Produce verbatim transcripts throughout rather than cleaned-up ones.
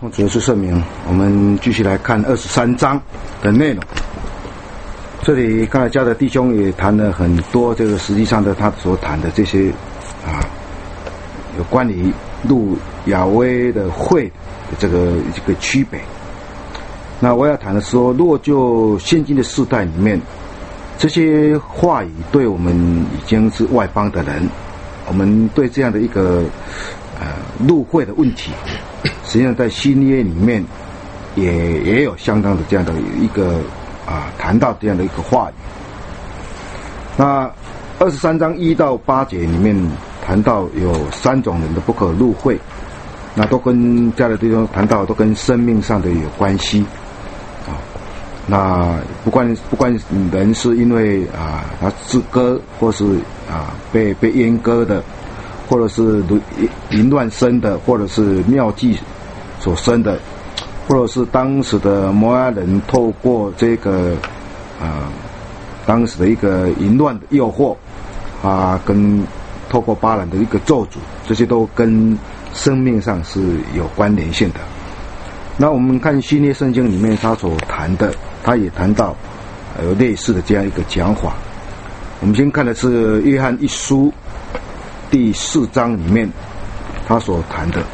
主耶稣圣名，我们继续来看二十三章的内容。这里刚才教的弟兄也谈了很多，这个实际上的他所谈的这些啊，有关于入亚威的会的这个这个区别。那我要谈的说，如果就现今的世代里面，这些话语对我们已经是外邦的人，我们对这样的一个呃入会的问题，实际上在新约里面也也有相当的这样的一个啊谈到这样的一个话语。那二十三章一到八节里面谈到有三种人的不可入会，那都跟家的弟兄谈到都跟生命上的有关系啊。那不管不管人是因为啊他自割，或是啊被被阉割的，或者是淫乱生的，或者是妙计所生的，或者是当时的摩押人透过这个啊当时的一个淫乱的诱惑啊，跟透过巴兰的一个咒诅，这些都跟生命上是有关联性的。那我们看新约圣经里面他所谈的，他也谈到有类似的这样一个讲法。我们先看的是约翰一书第四章里面他所谈的。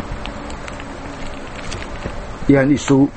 约翰一书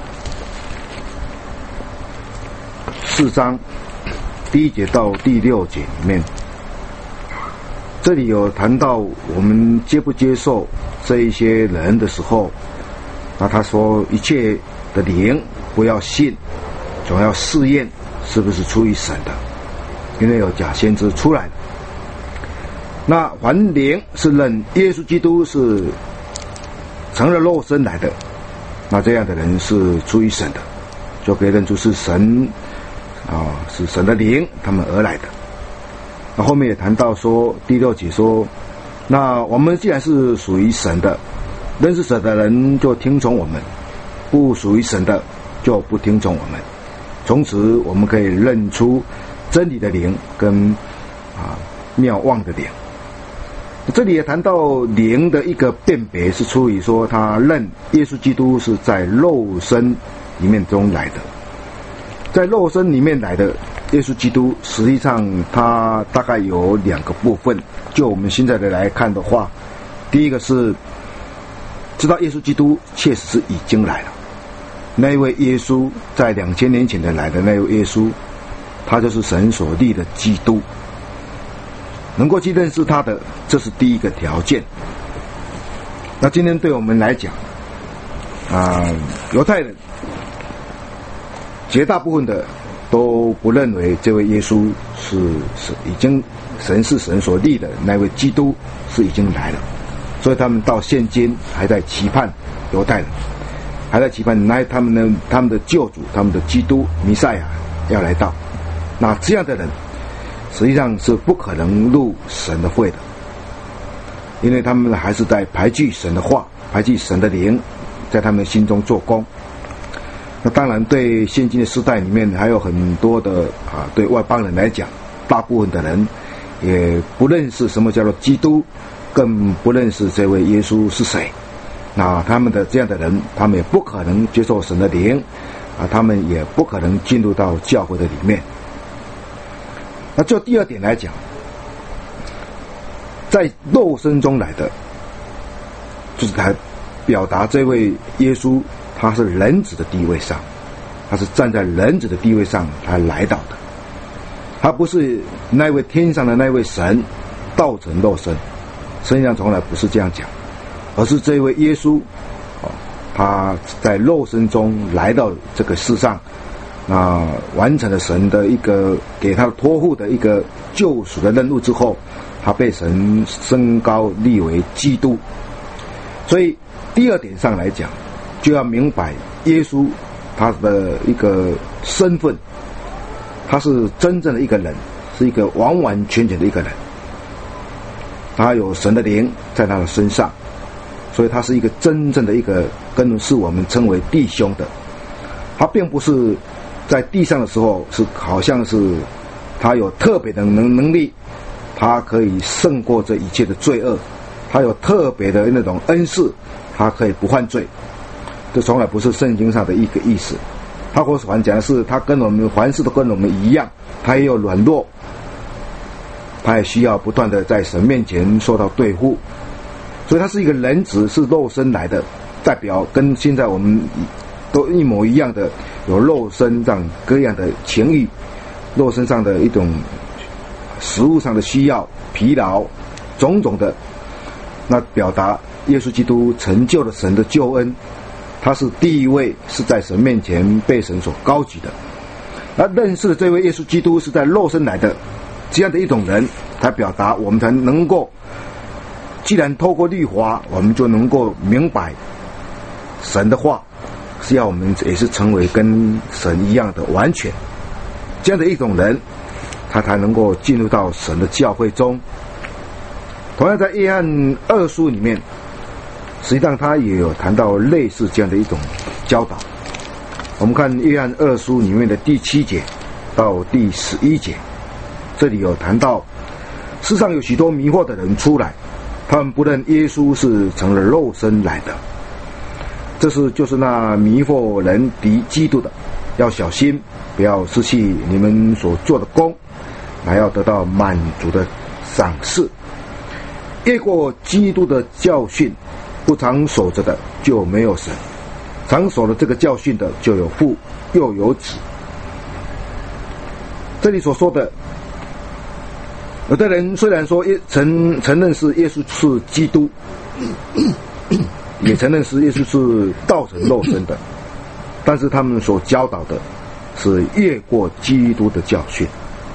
四章第一节到第六节里面，这里有谈到我们接不接受这一些人的时候，那他说一切的灵不要信，总要试验是不是出于神的，因为有假先知出来了。那凡灵是认耶稣基督是成了肉身来的，那这样的人是出于神的，就可以认出是神啊，是神的灵他们而来的。那后面也谈到说，第六节说，那我们既然是属于神的，认识神的人就听从我们，不属于神的就不听从我们。从此我们可以认出真理的灵跟啊妙望的灵。这里也谈到灵的一个辨别，是出于说他认耶稣基督是在肉身里面中来的，在肉身里面来的耶稣基督，实际上他大概有两个部分。就我们现在的来看的话，第一个是知道耶稣基督确实是已经来了，那一位耶稣在两千年前的来的那位耶稣，他就是神所立的基督。能够去认识他的，这是第一个条件。那今天对我们来讲啊，犹太人绝大部分的都不认为这位耶稣是是已经神是神所立的那位基督是已经来了，所以他们到现今还在期盼，犹太人还在期盼那他们的他们的救主，他们的基督弥赛亚要来到。那这样的人实际上是不可能入神的会的，因为他们还是在排拒神的话，排拒神的灵在他们心中做工。那当然对现今的时代里面还有很多的啊，对外邦人来讲，大部分的人也不认识什么叫做基督，更不认识这位耶稣是谁。那他们的这样的人，他们也不可能接受神的灵啊，他们也不可能进入到教会的里面。那就第二点来讲，在肉身中来的，就是来表达这位耶稣他是人子的地位上，他是站在人子的地位上他来到的，他不是那位天上的那位神道成肉身，实际上从来不是这样讲，而是这位耶稣他在肉身中来到这个世上，那完成了神的一个给他托付的一个救赎的任务之后，他被神升高立为基督。所以第二点上来讲，就要明白耶稣他的一个身份，他是真正的一个人，是一个完完全全的一个人，他有神的灵在他的身上，所以他是一个真正的一个跟是我们称为弟兄的。他并不是在地上的时候是好像是他有特别的能能力，他可以胜过这一切的罪恶，他有特别的那种恩赐，他可以不犯罪。 这从来不是圣经上的一个意思。他或是还讲的是，他跟我们凡事都跟我们一样，他也有软弱，他也需要不断的在神面前受到对付，所以他是一个人子，是肉身来的，代表跟现在我们都一模一样的，有肉身上各样的情欲，肉身上的一种食物上的需要、疲劳种种的，那表达耶稣基督成就了神的救恩，他是第一位是在神面前被神所高举的。而认识的这位耶稣基督是在肉身来的，这样的一种人，才表达我们才能够，既然透过律法，我们就能够明白神的话，是要我们也是成为跟神一样的完全，这样的一种人，他才能够进入到神的教会中。同样在约翰二书里面，实际上他也有谈到类似这样的一种教导。我们看约翰二书里面的第七节到第十一节，这里有谈到世上有许多迷惑的人出来，他们不认耶稣是成了肉身来的，这是就是那迷惑人敌基督的，要小心，不要失去你们所做的功，还要得到满足的赏赐。越过基督的教训不常守着的就没有神，常守了这个教训的就有父又有子。这里所说的，有的人虽然说承承认是耶稣是基督，也承认是耶稣是道成肉身的，但是他们所教导的是越过基督的教训。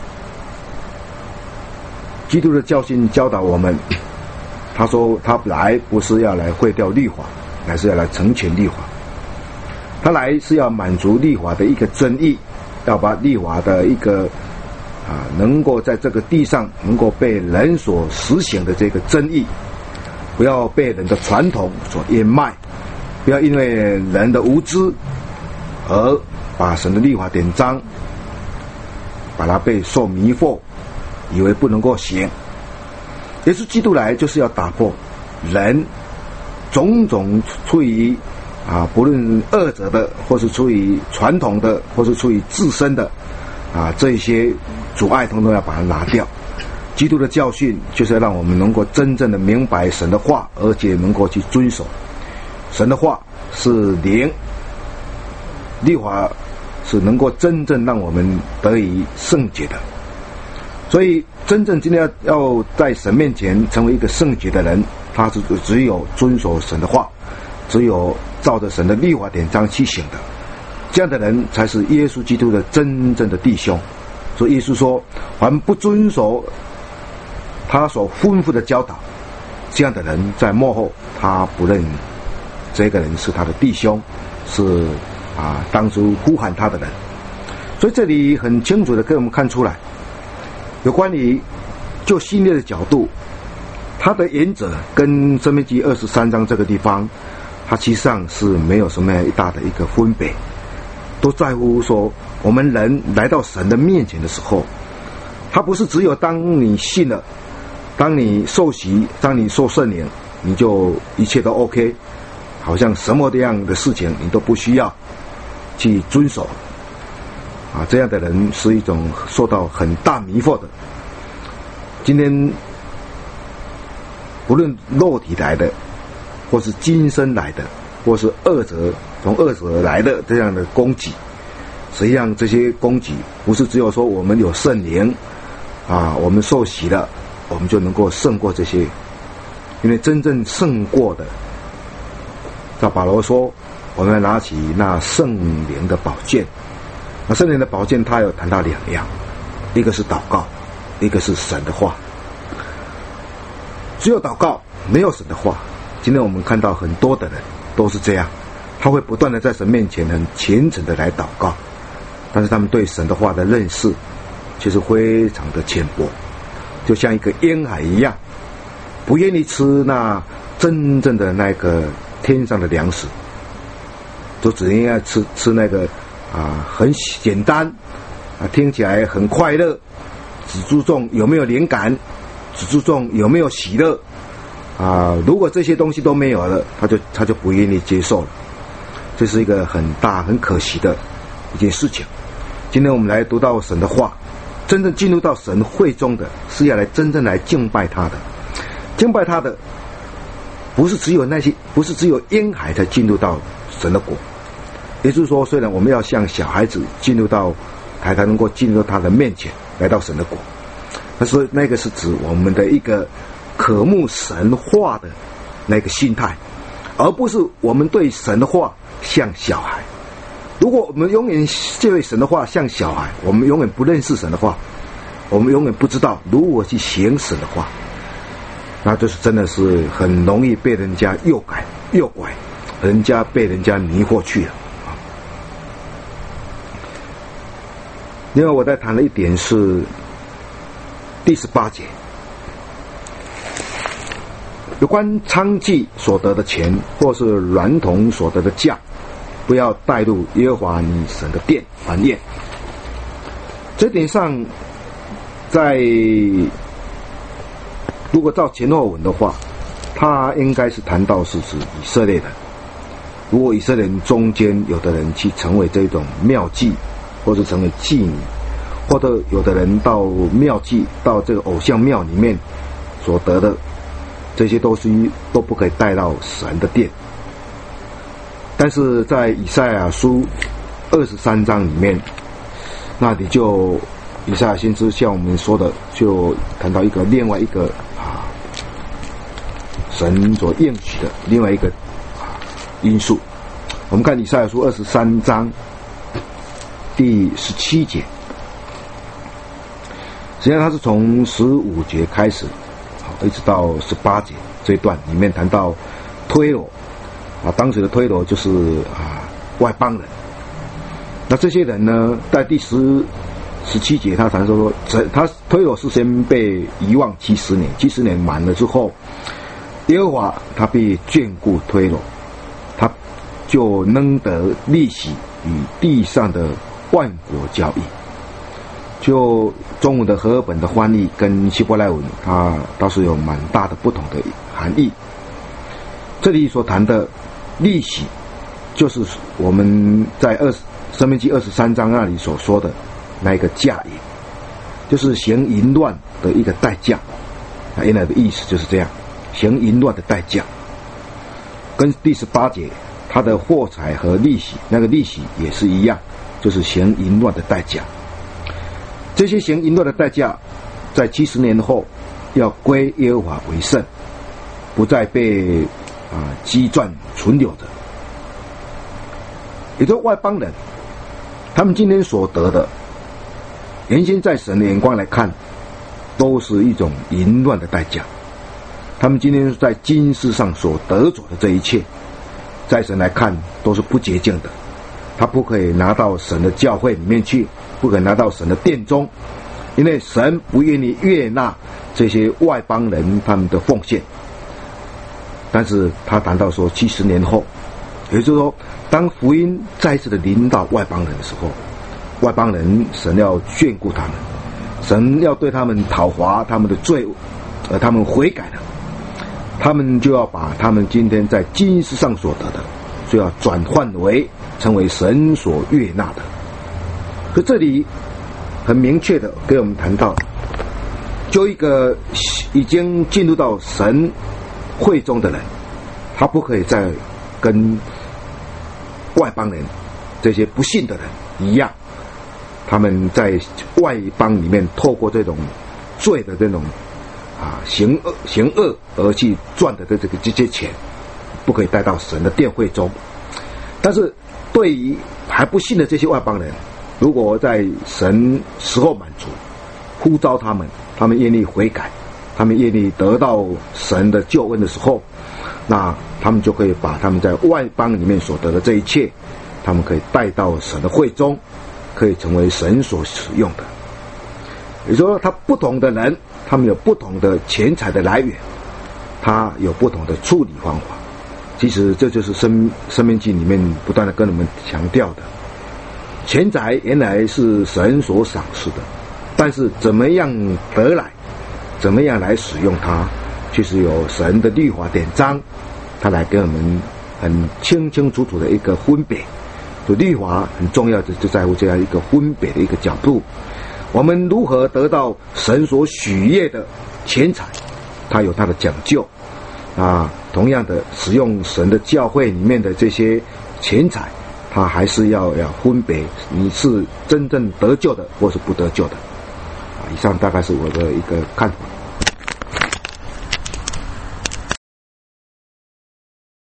基督的教训教导我们，他说他来不是要来废掉律法，乃是要来成全律法。他来是要满足律法的一个真意，要把律法的一个啊，能够在这个地上能够被人所实行的这个真意，不要被人的传统所掩埋，不要因为人的无知而把神的律法典章把它被受迷惑，以为不能够行。耶稣基督来就是要打破人种种出于啊，不论恶者的，或是出于传统的，或是出于自身的啊，这一些阻碍统统要把它拿掉。基督的教训就是要让我们能够真正的明白神的话，而且能够去遵守。神的话是灵，律法是能够真正让我们得以圣洁的。所以真正今天要要在神面前成为一个圣洁的人，他是只有遵守神的话，只有照着神的律法典章去行的，这样的人才是耶稣基督的真正的弟兄。所以耶稣说，凡不遵守他所吩咐的教导，这样的人在末后他不认这个人是他的弟兄，是啊当初呼喊他的人。所以这里很清楚的给我们看出来，有关于就新约的角度，他的原则跟申命记二十三章这个地方，它其实上是没有什么大的一个分别，都在乎说我们人来到神的面前的时候，他不是只有当你信了，当你受洗，当你受圣灵，你就一切都 OK， 好像什么样的事情你都不需要去遵守啊，这样的人是一种受到很大迷惑的。今天不论肉体来的，或是今生来的，或是恶者从恶者来的这样的攻击，实际上这些攻击不是只有说我们有圣灵啊，我们受洗了，我们就能够胜过这些。因为真正胜过的，照保罗说，我们要拿起那圣灵的宝剑。那圣灵的宝剑他有谈到两样，一个是祷告，一个是神的话。只有祷告，没有神的话。今天我们看到很多的人都是这样，他会不断的在神面前很虔诚的来祷告，但是他们对神的话的认识其实非常的浅薄，就像一个婴孩一样，不愿意吃那真正的那个天上的粮食，就只愿意吃吃那个啊很简单啊，听起来很快乐，只注重有没有灵感，只注重有没有喜乐啊，如果这些东西都没有了，他就他就不愿意接受了。 这是一个很大很可惜的一件事情。今天我们来读到神的话，真正进入到神会中的，是要来真正来敬拜他的。敬拜他的不是只有那些，不是只有婴孩才进入到神的国。也就是说，虽然我们要像小孩子进入到，才才能够进入到他的面前，来到神的国，但是那个是指我们的一个渴慕神话的那个心态，而不是我们对神的话像小孩。如果我们永远对神的话像小孩，我们永远不认识神的话，我们永远不知道如何去行神的话，那就是真的是很容易被人家诱拐诱拐，人家被人家迷惑去了。另外我再谈了一点是第十八节，有关娼妓所得的钱或是娈童所得的价，不要带入耶和华你神的殿凡宴。这点上，在如果照前后文的话，他应该是谈到是指以色列人。如果以色列人中间有的人去成为这种庙妓，或者成为妓女，或者有的人到庙妓到这个偶像庙里面所得的，这些都是都不可以带到神的殿。但是在以赛亚书二十三章里面，那里就以赛亚先知像我们说的，就谈到一个另外一个啊神所应许的另外一个啊因素。我们看以赛亚书二十三章第十七节，实际上它是从十五节开始，一直到十八节这一段里面谈到推罗啊，当时的推罗就是啊外邦人。那这些人呢，在第十十七节他谈说说，他推罗是先被遗忘七十年，七十年满了之后，耶和华他必眷顾推罗，他就能得利息与地上的万国交易。就中文的和合本的翻译跟希伯来文，它倒是有蛮大的不同的含义。这里所谈的利息，就是我们在二申命记二十三章那里所说的那一个价银，就是行淫乱的一个代价。那原来的意思就是这样，行淫乱的代价。跟第十八节它的货财和利息，那个利息也是一样，就是行淫乱的代价。这些行淫乱的代价，在七十年后要归耶和华为圣，不再被啊积赚存留着。也就是外邦人，他们今天所得的，原先在神的眼光来看，都是一种淫乱的代价。他们今天在今世上所得着的这一切，在神来看都是不洁净的，他不可以拿到神的教会里面去，不可以拿到神的殿中，因为神不愿意悦纳这些外邦人他们的奉献。但是他谈到说七十年后，也就是说当福音再次的临到外邦人的时候，外邦人神要眷顾他们，神要对他们讨罚他们的罪，而他们悔改了，他们就要把他们今天在今世上所得的，就要转换为成为神所悦纳的。可这里很明确的给我们谈到，就一个已经进入到神会中的人，他不可以再跟外邦人这些不信的人一样，他们在外邦里面透过这种罪的这种啊行恶行恶而去赚的这个这些钱，不可以带到神的殿会中。但是对于还不信的这些外邦人，如果在神时候满足，呼召他们，他们愿意悔改，他们愿意得到神的救恩的时候，那他们就可以把他们在外邦里面所得的这一切，他们可以带到神的会中，可以成为神所使用的。也就是说，他不同的人，他们有不同的钱财的来源，他有不同的处理方法。其实这就是生生命记里面不断的跟我们强调的，钱财原来是神所赏赐的，但是怎么样得来，怎么样来使用它，就是有神的律法典章，他来跟我们很清清楚楚的一个分别。就律法很重要的就在乎这样一个分别的一个角度。我们如何得到神所许悦的钱财，它有它的讲究啊。同样的，使用神的教会里面的这些钱财，它还是要要分别你是真正得救的或是不得救的啊。以上大概是我的一个看法。